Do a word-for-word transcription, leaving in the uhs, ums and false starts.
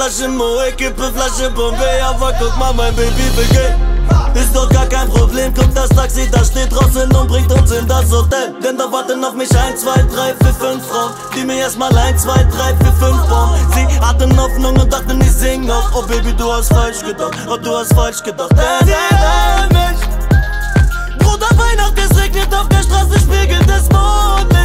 Flasche Moe, kippe Flasche Bombe, aber guck mal, mein Baby will gehen. Ist doch gar kein Problem, guck das Taxi, das steht draußen und bringt uns in das Hotel. Denn da warten auf mich ein, zwei, drei, vier, fünf Frauen, die mir erstmal ein, zwei, drei, vier, fünf bauen. Sie hatten Hoffnung und dachten, ich sing noch. Oh Baby, du hast falsch gedacht, oh du hast falsch gedacht. Denn jeder Mensch, Bruder, Weihnacht, es regnet auf der Straße, spiegelt des Mondes.